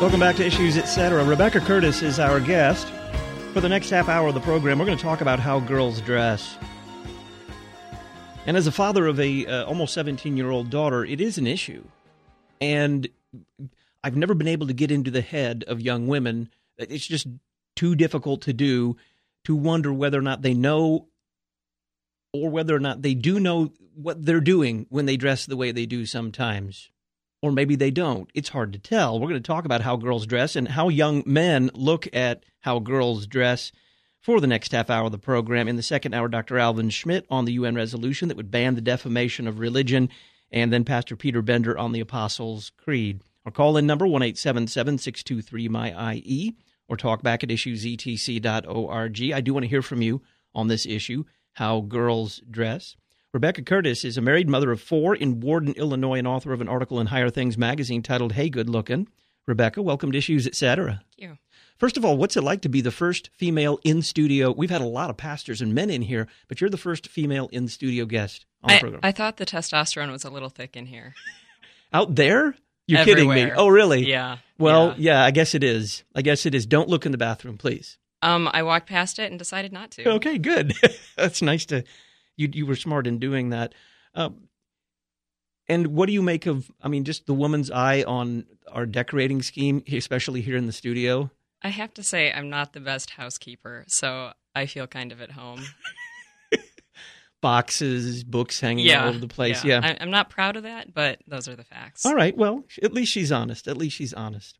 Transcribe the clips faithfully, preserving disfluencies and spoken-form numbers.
Welcome back to Issues, et cetera. Rebecca Curtis is our guest. For the next half hour of the program, we're going to talk about how girls dress. And as a father of a uh, almost seventeen-year-old daughter, it is an issue. And I've never been able to get into the head of young women. It's just too difficult to do, to wonder whether or not they know or whether or not they do know what they're doing when they dress the way they do sometimes. Or maybe they don't. It's hard to tell. We're going to talk about how girls dress and how young men look at how girls dress for the next half hour of the program. In the second hour, Doctor Alvin Schmidt on the U N resolution that would ban the defamation of religion, and then Pastor Peter Bender on the Apostles' Creed. Our call-in number, one eight seven seven, six two three, M Y I E, or talk back at issues e t c dot org. I do want to hear from you on this issue, how girls dress. Rebecca Curtis is a married mother of four in Warden, Illinois, and author of an article in Higher Things magazine titled, Hey, Good Lookin'. Rebecca, welcome to Issues, et cetera. Thank you. First of all, what's it like to be the first female in-studio? We've had a lot of pastors and men in here, but you're the first female in-studio guest on the I, program. I thought the testosterone was a little thick in here. Out there? You're Everywhere. kidding me. Oh, really? Yeah. Well, yeah. yeah, I guess it is. I guess it is. Don't look in the bathroom, please. Um, I walked past it and decided not to. Okay, good. That's nice to, you You were smart in doing that. Um, and what do you make of, I mean, just the woman's eye on our decorating scheme, especially here in the studio? I have to say I'm not the best housekeeper, so I feel kind of at home. Boxes, books hanging yeah, all over the place. Yeah, yeah. I, I'm not proud of that, but those are the facts. All right, well, at least she's honest. At least she's honest.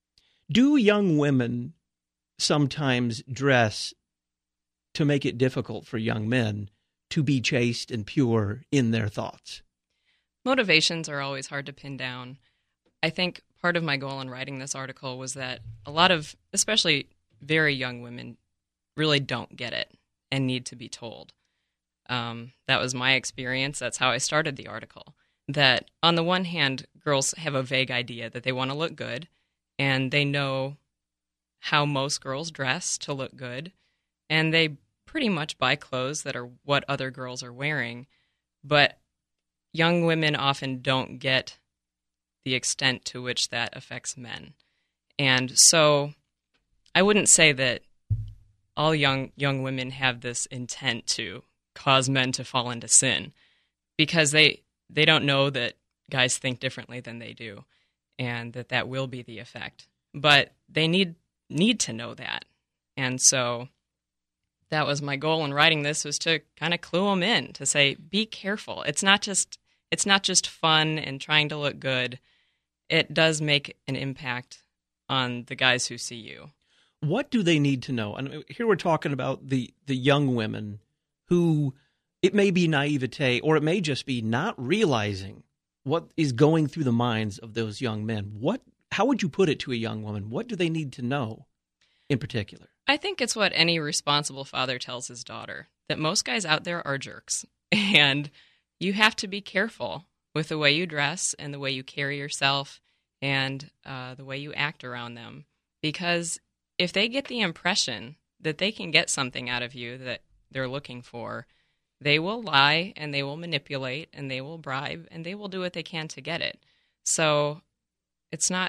Do young women sometimes dress to make it difficult for young men to be chaste and pure in their thoughts? Motivations are always hard to pin down. I think part of my goal in writing this article was that a lot of, especially very young women, really don't get it and need to be told. Um, that was my experience. That's how I started the article. That on the one hand, girls have a vague idea that they want to look good, and they know how most girls dress to look good, and they pretty much buy clothes that are what other girls are wearing, but young women often don't get the extent to which that affects men. And so I wouldn't say that all young young women have this intent to cause men to fall into sin, because they they don't know that guys think differently than they do, and that that will be the effect. But they need need to know that. And so that was my goal in writing this, was to kind of clue them in, to say, be careful. It's not just it's not just fun and trying to look good. It does make an impact on the guys who see you. What do they need to know? And here we're talking about the, the young women who, it may be naivete, or it may just be not realizing what is going through the minds of those young men. What? How would you put it to a young woman? What do they need to know in particular? I think it's what any responsible father tells his daughter, that most guys out there are jerks. And you have to be careful with the way you dress and the way you carry yourself and uh, the way you act around them. Because if they get the impression that they can get something out of you that they're looking for, they will lie and they will manipulate and they will bribe and they will do what they can to get it. So it's not,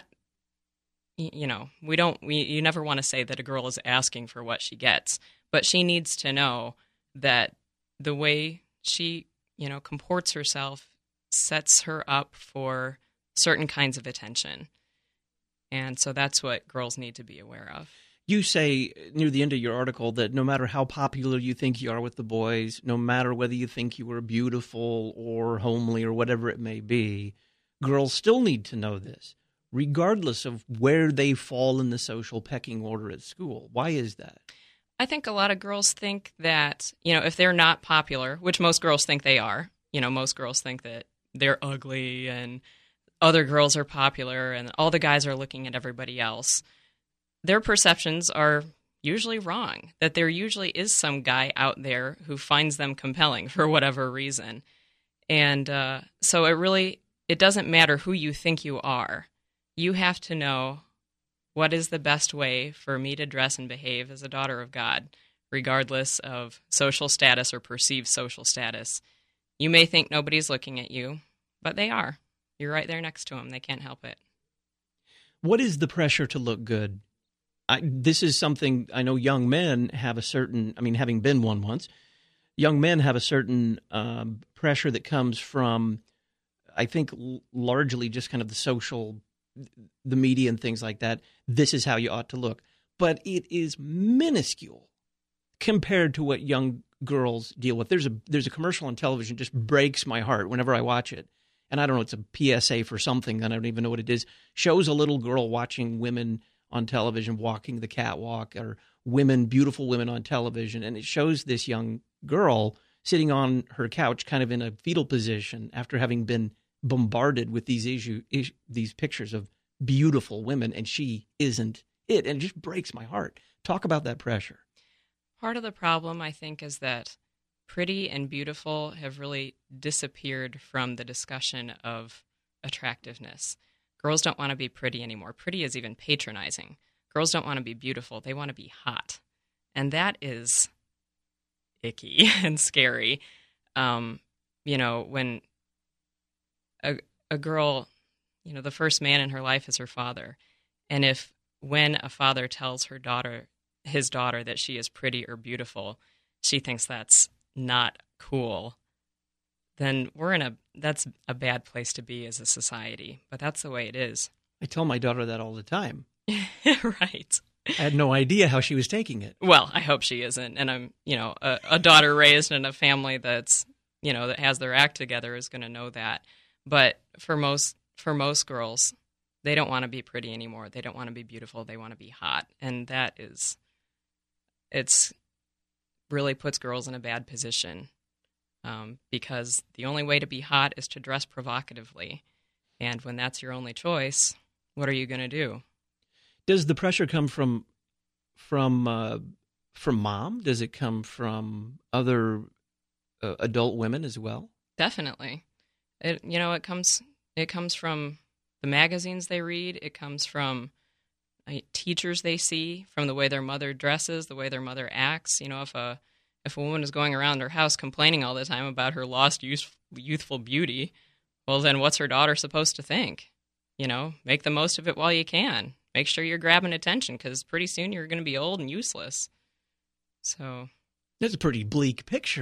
you know, we don't, we, you never want to say that a girl is asking for what she gets, but she needs to know that the way she, you know, comports herself sets her up for certain kinds of attention. And so that's what girls need to be aware of. You say near the end of your article that no matter how popular you think you are with the boys, no matter whether you think you are beautiful or homely or whatever it may be, girls still need to know this, regardless of where they fall in the social pecking order at school. Why is that? I think a lot of girls think that, you know, if they're not popular, which most girls think they are, you know, most girls think that they're ugly and other girls are popular and all the guys are looking at everybody else. Their perceptions are usually wrong, that there usually is some guy out there who finds them compelling for whatever reason. And uh, so it really, it doesn't matter who you think you are. You have to know what is the best way for me to dress and behave as a daughter of God, regardless of social status or perceived social status. You may think nobody's looking at you, but they are. You're right there next to them. They can't help it. What is the pressure to look good? I, this is something I know young men have a certain, I mean, having been one once, young men have a certain um, pressure that comes from, I think, l- largely just kind of the social, the media and things like that. This is how you ought to look. But it is minuscule compared to what young girls deal with. There's a there's a commercial on television just breaks my heart whenever I watch it. And I don't know, it's a P S A for something. I don't even know what it is. Shows a little girl watching women on television walking the catwalk, or women, beautiful women on television. And it shows this young girl sitting on her couch kind of in a fetal position after having been bombarded with these issue, issue, these pictures of beautiful women, and she isn't it. And it just breaks my heart. Talk about that pressure. Part of the problem, I think, is that pretty and beautiful have really disappeared from the discussion of attractiveness. Girls don't want to be pretty anymore. Pretty is even patronizing. Girls don't want to be beautiful. They want to be hot. And that is icky and scary. Um, you know, when a, a girl, you know, the first man in her life is her father. And if when a father tells her daughter, his daughter, that she is pretty or beautiful, she thinks that's not cool, then we're in a, that's a bad place to be as a society. But that's the way it is. I tell my daughter that all the time. Right. I had no idea how she was taking it. Well, I hope she isn't. And I'm, you know, a, a daughter raised in a family that's, you know, that has their act together is going to know that. But for most, for most girls, they don't want to be pretty anymore. They don't want to be beautiful. They want to be hot. And that is, it's really puts girls in a bad position. Um, because the only way to be hot is to dress provocatively. And when that's your only choice, what are you going to do? Does the pressure come from from uh, from mom? Does it come from other uh, adult women as well? Definitely. It you know it comes it comes from the magazines they read. It comes from uh, teachers they see, from the way their mother dresses, the way their mother acts. You know, if a if a woman is going around her house complaining all the time about her lost youth, youthful beauty, well, then what's her daughter supposed to think? You know, make the most of it while you can. Make sure you're grabbing attention, because pretty soon you're going to be old and useless. So that's a pretty bleak picture.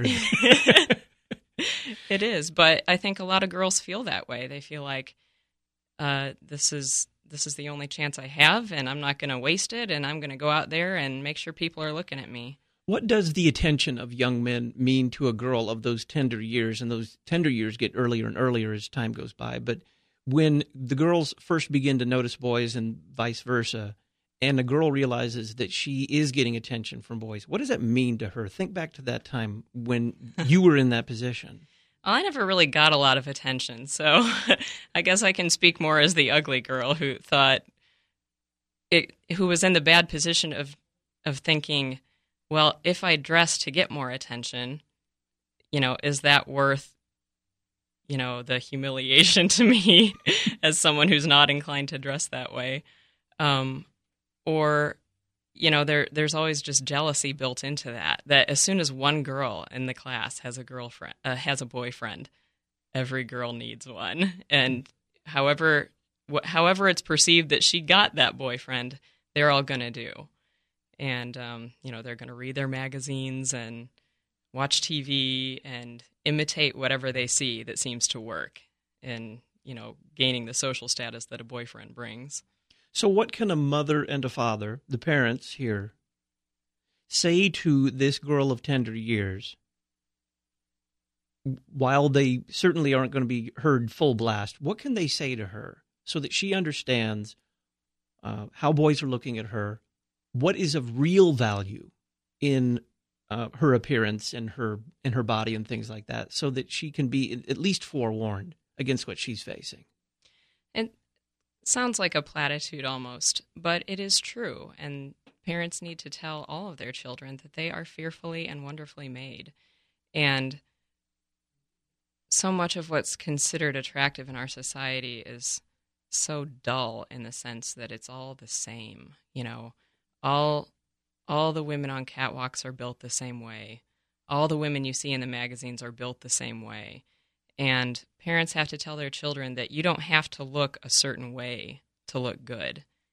It is, but I think a lot of girls feel that way. They feel like uh, this is this is the only chance I have, and I'm not going to waste it, and I'm going to go out there and make sure people are looking at me. What does the attention of young men mean to a girl of those tender years? And those tender years get earlier and earlier as time goes by. But when the girls first begin to notice boys and vice versa, and a girl realizes that she is getting attention from boys, what does that mean to her? Think back to that time when you were in that position. Well, I never really got a lot of attention, so I guess I can speak more as the ugly girl who thought, it, who was in the bad position of of thinking, well, if I dress to get more attention, you know, is that worth, you know, the humiliation to me as someone who's not inclined to dress that way? Um, or, you know, there there's always just jealousy built into that, that as soon as one girl in the class has a girlfriend, uh, has a boyfriend, every girl needs one. And however, wh- however it's perceived that she got that boyfriend, they're all going to do. And, um, you know, they're going to read their magazines and watch T V and imitate whatever they see that seems to work in, you know, gaining the social status that a boyfriend brings. So what can a mother and a father, the parents here, say to this girl of tender years while they certainly aren't going to be heard full blast? What can they say to her so that she understands uh, how boys are looking at her, what is of real value in uh, her appearance and her and her body and things like that, so that she can be at least forewarned against what she's facing? It sounds like a platitude almost, but it is true. And parents need to tell all of their children that they are fearfully and wonderfully made. And so much of what's considered attractive in our society is so dull in the sense that it's all the same, you know. All all the women on catwalks are built the same way. All the women you see in the magazines are built the same way. And parents have to tell their children that you don't have to look a certain way to look good.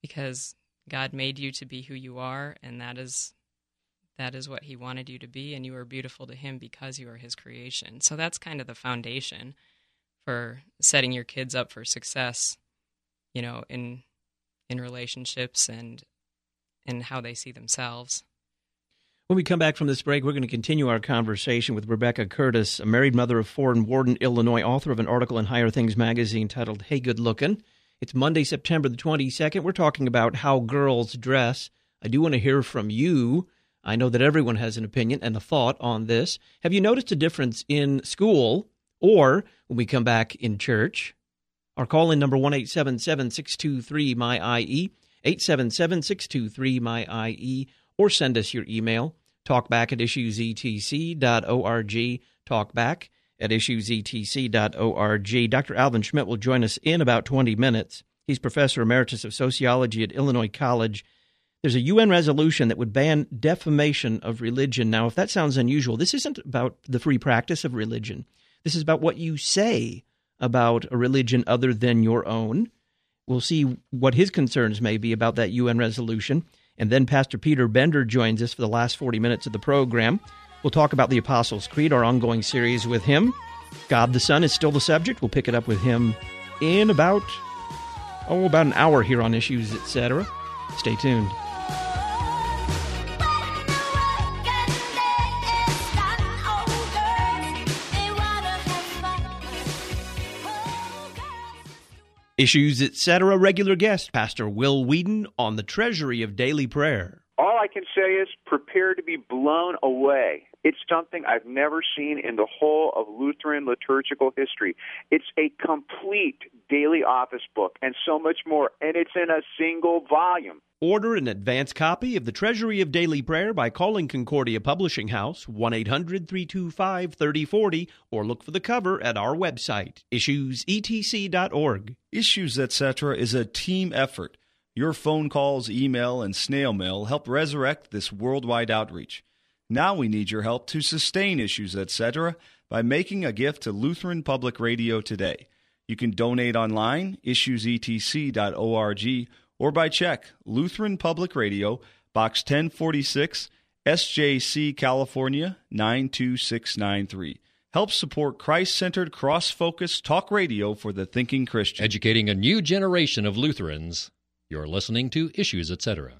because God made you to be who you are, and that is that is what he wanted you to be, and you are beautiful to him because you are his creation. So that's kind of the foundation for setting your kids up for success, you know, in in relationships and in how they see themselves. When we come back from this break, we're going to continue our conversation with Rebecca Curtis, a married mother of four in Warden, Illinois, author of an article in Higher Things magazine titled Hey Good Lookin'. It's Monday, September the twenty-second. We're talking about how girls dress. I do want to hear from you. I know that everyone has an opinion and a thought on this. Have you noticed a difference in school or when we come back in church? Our call-in number one eight seven seven, six two three, M Y I E, eight seven seven, six two three, M Y I E, or send us your email, talkback at issues e t c dot org, talkback at issues e t c dot org. Doctor Alvin Schmidt will join us in about twenty minutes. He's Professor Emeritus of Sociology at Illinois College. There's a U N resolution that would ban defamation of religion. Now, if that sounds unusual, this isn't about the free practice of religion. This is about what you say about a religion other than your own. We'll see what his concerns may be about that U N resolution. And then Pastor Peter Bender joins us for the last forty minutes of the program. We'll talk about the Apostles' Creed, our ongoing series with him. God the Son is still the subject. We'll pick it up with him in about, oh, about an hour here on Issues, et cetera. Stay tuned. Issues, et cetera. Regular guest, Pastor Will Whedon on the Treasury of Daily Prayer. All I can say is prepare to be blown away. It's something I've never seen in the whole of Lutheran liturgical history. It's a complete daily office book and so much more, and it's in a single volume. Order an advance copy of the Treasury of Daily Prayer by calling Concordia Publishing House, one eight hundred, three two five, three oh four oh, or look for the cover at our website, issues e t c dot org. Issues, et cetera is a team effort. Your phone calls, email, and snail mail help resurrect this worldwide outreach. Now we need your help to sustain Issues, et cetera by making a gift to Lutheran Public Radio today. You can donate online, issues e t c dot org, or by check, Lutheran Public Radio, Box ten forty-six, S J C, California, nine two six nine three. Help support Christ-centered, cross-focused talk radio for the thinking Christian. Educating a new generation of Lutherans. You're listening to Issues, et cetera.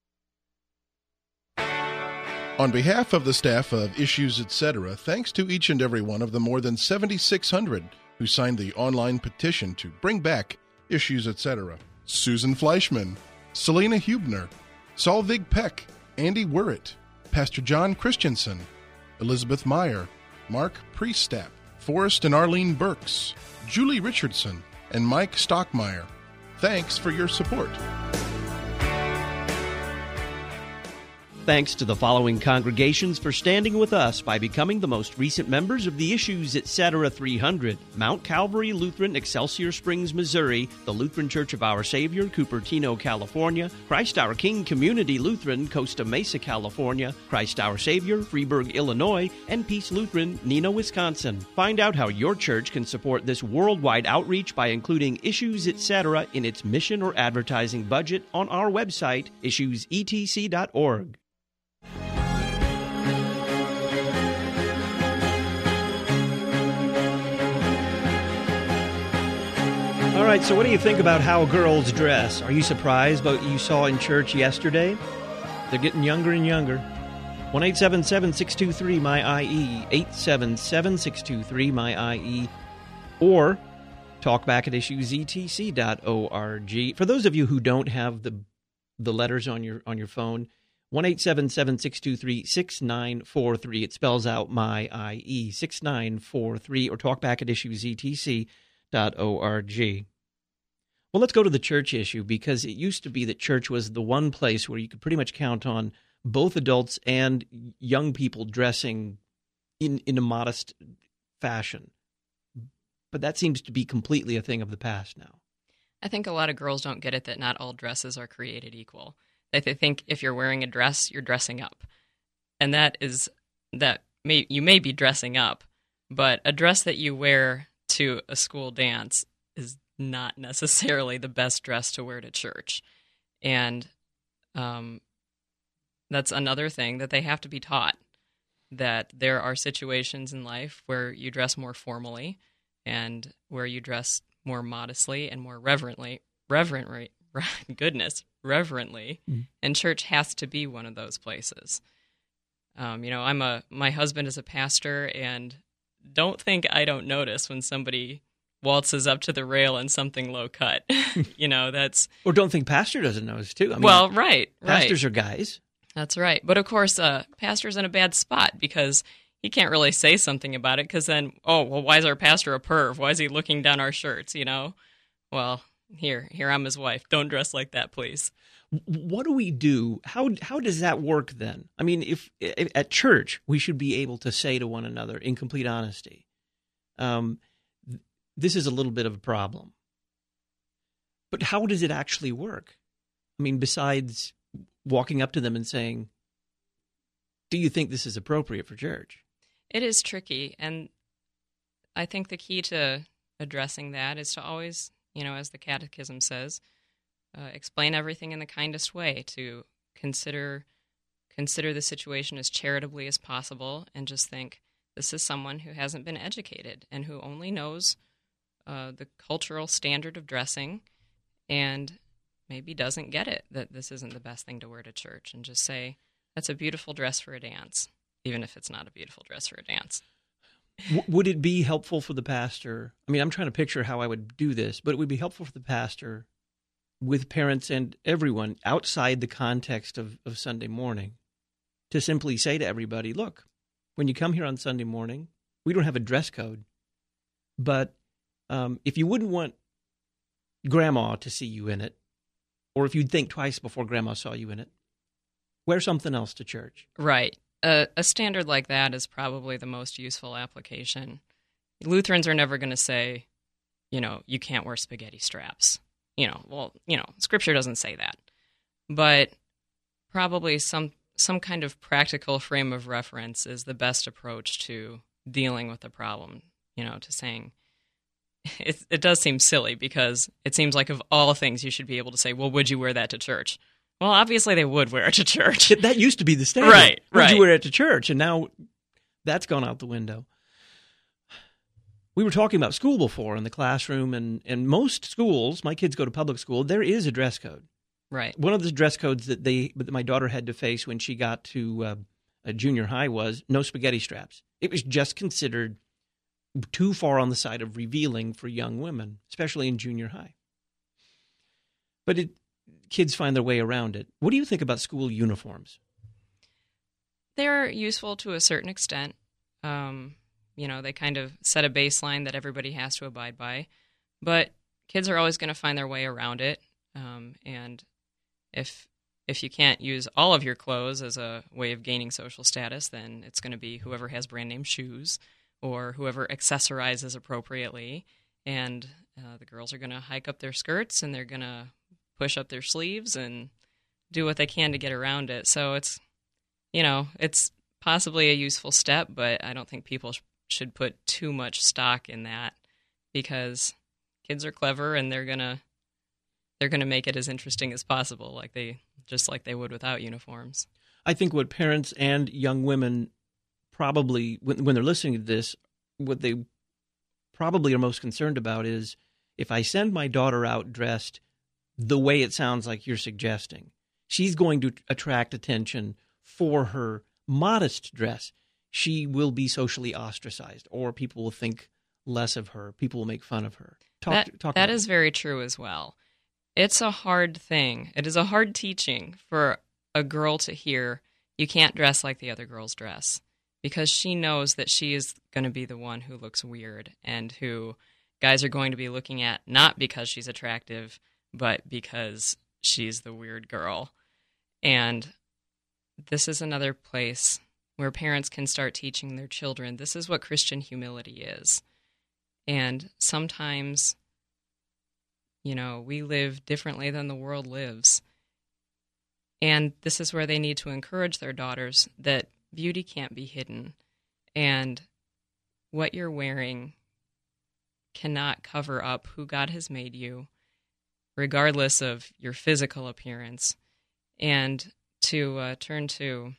On behalf of the staff of Issues, et cetera, thanks to each and every one of the more than seventy-six hundred who signed the online petition to bring back Issues, et cetera. Susan Fleischman, Selena Hubner, Solvig Peck, Andy Wirrett, Pastor John Christensen, Elizabeth Meyer, Mark Priestap, Forrest and Arlene Burks, Julie Richardson, and Mike Stockmeyer. Thanks for your support. Thanks to the following congregations for standing with us by becoming the most recent members of the Issues, et cetera three hundred. Mount Calvary Lutheran, Excelsior Springs, Missouri, the Lutheran Church of Our Savior, Cupertino, California, Christ Our King Community Lutheran, Costa Mesa, California, Christ Our Savior, Freeburg, Illinois, and Peace Lutheran, Neenah, Wisconsin. Find out how your church can support this worldwide outreach by including Issues, et cetera in its mission or advertising budget on our website, issues e t c dot org. All right, so what do you think about how girls dress? Are you surprised by what you saw in church yesterday? They're getting younger and younger. one eight seven seven, six two three, M Y I E, eight seven seven, six two three, M Y I E, or talk back at issues e t c dot org. For those of you who don't have the the letters on your on your phone, one eight seven seven, six two three, six nine four three. It spells out M Y I E, six nine four three, or talk back at issues e t c dot org. Well, let's go to the church issue, because it used to be that church was the one place where you could pretty much count on both adults and young people dressing in, in a modest fashion. But that seems to be completely a thing of the past now. I think a lot of girls don't get it that not all dresses are created equal. That they think if you're wearing a dress, you're dressing up. And that is, that may, you may be dressing up, but a dress that you wear to a school dance is not necessarily the best dress to wear to church. And um, that's another thing that they have to be taught, that there are situations in life where you dress more formally and where you dress more modestly and more reverently, reverently, goodness, reverently, mm. and church has to be one of those places. Um, you know, I'm a, my husband is a pastor, and don't think I don't notice when somebody waltzes up to the rail in something low cut. You know, that's... Or don't think pastor doesn't notice, too. I mean, well, right, right. Pastors are guys. That's right. But, of course, uh, pastor's in a bad spot because he can't really say something about it because then, oh, well, why is our pastor a perv? Why is he looking down our shirts, you know? Well, here, here I'm his wife. Don't dress like that, please. What do we do? How how does that work then? I mean, if, if at church we should be able to say to one another in complete honesty, um, this is a little bit of a problem. But how does it actually work? I mean, besides walking up to them and saying, do you think this is appropriate for church? It is tricky. And I think the key to addressing that is to always, you know, as the Catechism says, uh, explain everything in the kindest way, to consider consider the situation as charitably as possible, and just think, this is someone who hasn't been educated and who only knows uh, the cultural standard of dressing and maybe doesn't get it, that this isn't the best thing to wear to church, and just say, that's a beautiful dress for a dance, even if it's not a beautiful dress for a dance. Would it be helpful for the pastor? I mean, I'm trying to picture how I would do this, but it would be helpful for the pastor with parents and everyone outside the context of, of Sunday morning to simply say to everybody, look, when you come here on Sunday morning, we don't have a dress code, but um, if you wouldn't want grandma to see you in it, or if you'd think twice before grandma saw you in it, wear something else to church. Right. Uh, a standard like that is probably the most useful application. Lutherans are never going to say, you know, you can't wear spaghetti straps. You know, well, you know, Scripture doesn't say that. But probably some some kind of practical frame of reference is the best approach to dealing with the problem, you know, to saying, it, it does seem silly because it seems like of all things you should be able to say, well, would you wear that to church? Well, obviously they would wear it to church. That used to be the standard. Right, would right. you wear it to church? And now that's gone out the window. We were talking about school before in the classroom, and, and most schools, my kids go to public school, there is a dress code. Right. One of the dress codes that they that my daughter had to face when she got to uh, a junior high was no spaghetti straps. It was just considered too far on the side of revealing for young women, especially in junior high. But it, kids find their way around it. What do you think about school uniforms? They're useful to a certain extent. Um, you know, they kind of set a baseline that everybody has to abide by. But kids are always going to find their way around it. Um, and if if you can't use all of your clothes as a way of gaining social status, then it's going to be whoever has brand name shoes or whoever accessorizes appropriately. And uh, the girls are going to hike up their skirts and they're going to push up their sleeves and do what they can to get around it. So it's, you know, it's possibly a useful step, but I don't think people sh- should put too much stock in that because kids are clever and they're going to they're going to make it as interesting as possible, like they just like they would without uniforms. I think what parents and young women probably, when, when they're listening to this, what they probably are most concerned about is if I send my daughter out dressed the way it sounds like you're suggesting, she's going to attract attention for her modest dress. She will be socially ostracized, or people will think less of her. People will make fun of her. Talk, that talk that about is it. very true as well. It's a hard thing. It is a hard teaching for a girl to hear, you can't dress like the other girls dress, because she knows that she is going to be the one who looks weird and who guys are going to be looking at not because she's attractive, but because she's the weird girl. And this is another place where parents can start teaching their children, this is what Christian humility is. And sometimes, you know, we live differently than the world lives. And this is where they need to encourage their daughters that beauty can't be hidden. And what you're wearing cannot cover up who God has made you. regardless of your physical appearance. And to uh, turn to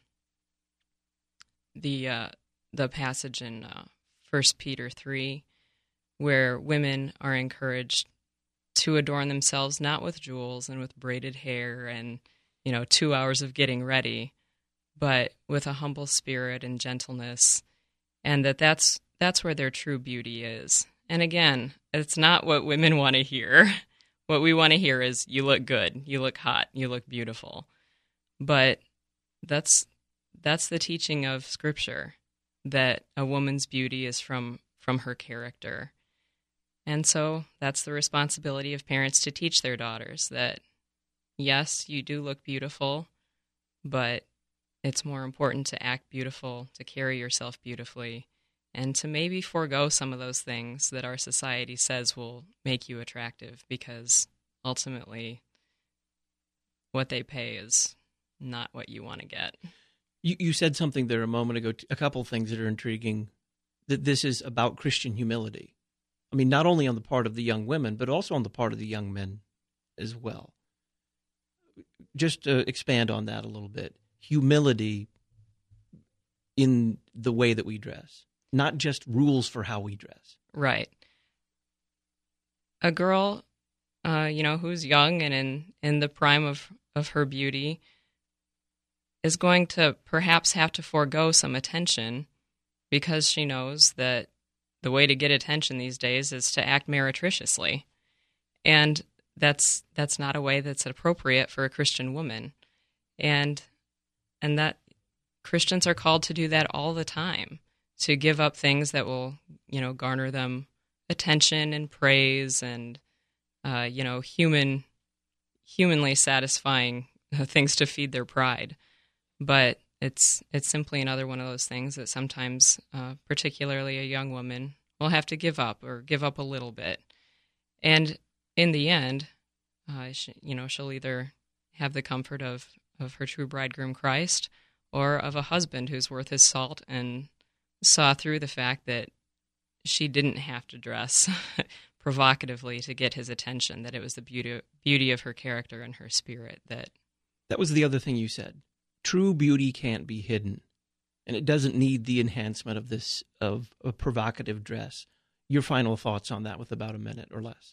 the uh, the passage in uh, First Peter three, where women are encouraged to adorn themselves not with jewels and with braided hair and, you know, two hours of getting ready, but with a humble spirit and gentleness, and that that's, that's where their true beauty is. And again, it's not what women want to hear. What we want to hear is, you look good, you look hot, you look beautiful. But that's that's the teaching of Scripture, that a woman's beauty is from, from her character. And so that's the responsibility of parents to teach their daughters that, yes, you do look beautiful, but it's more important to act beautiful, to carry yourself beautifully, and to maybe forego some of those things that our society says will make you attractive, because ultimately what they pay is not what you want to get. You, you said something there a moment ago, a couple things that are intriguing, that this is about Christian humility. I mean, not only on the part of the young women, but also on the part of the young men as well. Just to expand on that a little bit. Humility in the way that we dress, not just rules for how we dress. Right. A girl, uh, you know, who's young and in, in the prime of, of her beauty is going to perhaps have to forego some attention, because she knows that the way to get attention these days is to act meretriciously. And that's that's not a way that's appropriate for a Christian woman. And and that Christians are called to do that all the time, to give up things that will, you know, garner them attention and praise and, uh, you know, human, humanly satisfying things to feed their pride. But it's it's simply another one of those things that sometimes, uh, particularly a young woman, will have to give up, or give up a little bit. And in the end, uh, she, you know, she'll either have the comfort of, of her true bridegroom Christ, or of a husband who's worth his salt and saw through the fact that she didn't have to dress provocatively to get his attention, that it was the beauty beauty of her character and her spirit that... That was the other thing you said. True beauty can't be hidden, and it doesn't need the enhancement of this, of a provocative dress. Your final thoughts on that with about a minute or less.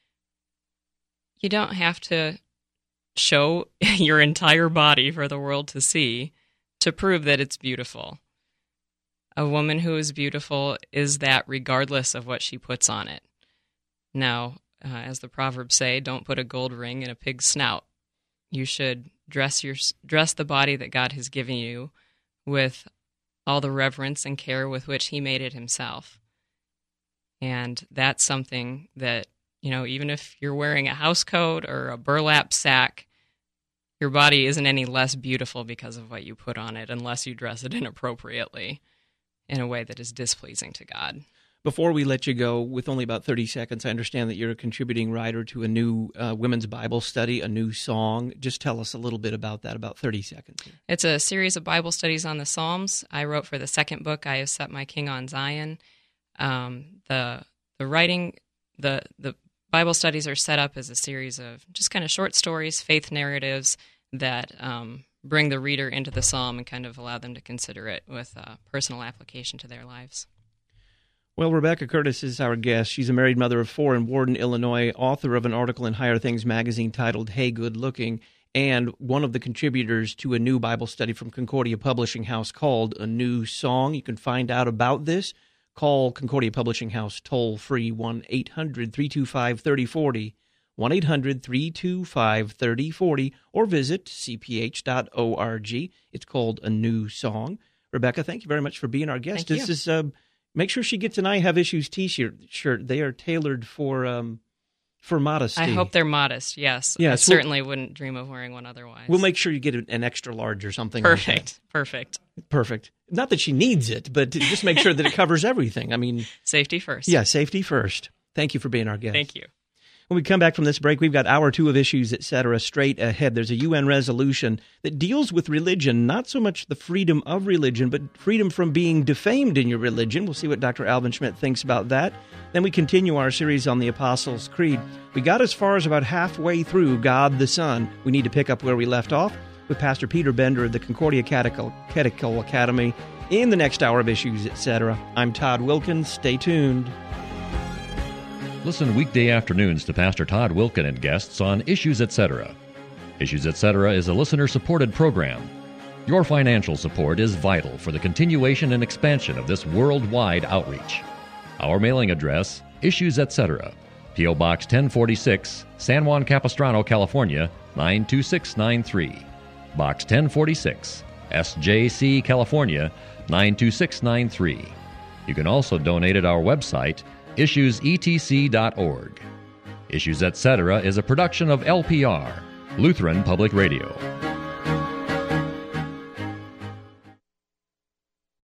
You don't have to show your entire body for the world to see to prove that it's beautiful. A woman who is beautiful is that regardless of what she puts on it. Now, uh, as the Proverbs say, don't put a gold ring in a pig's snout. You should dress your dress the body that God has given you with all the reverence and care with which he made it himself. And that's something that, you know, even if you're wearing a house coat or a burlap sack, your body isn't any less beautiful because of what you put on it, unless you dress it inappropriately in a way that is displeasing to God. Before we let you go, with only about thirty seconds, I understand that you're a contributing writer to a new uh, women's Bible study, a new song. Just tell us a little bit about that, about thirty seconds. It's a series of Bible studies on the Psalms. I wrote for the second book, I Have Set My King on Zion. Um, the the writing, the the Bible studies are set up as a series of just kind of short stories, faith narratives that um, bring the reader into the psalm and kind of allow them to consider it with uh, personal application to their lives. Well, Rebecca Curtis is our guest. She's a married mother of four in Warden, Illinois, author of an article in Higher Things magazine titled Hey Good Looking, and one of the contributors to a new Bible study from Concordia Publishing House called A New Song. You can find out about this. Call Concordia Publishing House toll-free one eight hundred three two five three oh four oh, one eight hundred three two five three oh four oh, or visit c p h dot org. It's called A New Song. Rebecca, thank you very much for being our guest. Thank this you. is uh, make sure she gets an I Have Issues t-shirt. Shirt. They are tailored for um, for modesty. I hope they're modest, yes. Yes, I we'll- certainly wouldn't dream of wearing one otherwise. We'll make sure you get an extra large or something. Perfect, like that. perfect. Perfect. Not that she needs it, but to just make sure that it covers everything. I mean, Safety first. yeah, safety first. Thank you for being our guest. Thank you. When we come back from this break, we've got hour two of Issues, et cetera, straight ahead. There's a U N resolution that deals with religion, not so much the freedom of religion, but freedom from being defamed in your religion. We'll see what Doctor Alvin Schmidt thinks about that. Then we continue our series on the Apostles' Creed. We got as far as about halfway through God the Son. We need to pick up where we left off with Pastor Peter Bender of the Concordia Catechetical Academy in the next hour of Issues, et cetera. I'm Todd Wilkins. Stay tuned. Listen weekday afternoons to Pastor Todd Wilkin and guests on Issues, et cetera. Issues, et cetera is a listener-supported program. Your financial support is vital for the continuation and expansion of this worldwide outreach. Our mailing address, Issues, et cetera, P O. Box ten forty-six, San Juan Capistrano, California, nine two six nine three. Box ten forty-six, S J C, California, nine two six nine three. You can also donate at our website, issues e t c dot org. Issues, et cetera is a production of L P R, Lutheran Public Radio.